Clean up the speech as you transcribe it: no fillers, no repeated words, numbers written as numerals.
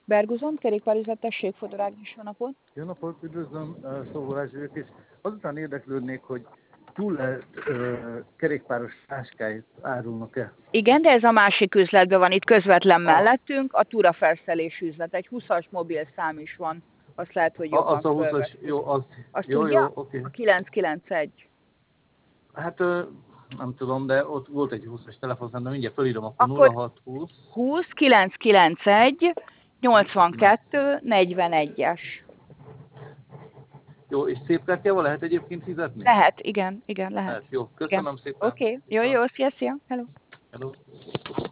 Berguzon, kerékpárüzletesség, Fodor Ágnes, jó napot! Jó napot, üdvözlöm, Szóvolás vagyok, és azután érdeklődnék, hogy túl kerékpáros táskáit árulnak-e? Igen, de ez a másik üzletben van, itt közvetlen mellettünk, a túrafelszerelés üzlet. Egy 20-as mobil szám is van, azt lehet, hogy jobban Az a 20-as, fölveszik. jó, Azt jó, tudja? oké. A 991. Hát nem tudom, de ott volt egy 20-as telefonszám, de mindjárt fölírom, akkor Akkor 0620. 20 991 82 41-es. Jó, és szép kártyával lehet egyébként fizetni? Lehet, igen, lehet. Jó, Igen. köszönöm szépen. Oké, jó, szia. Hello. Hello.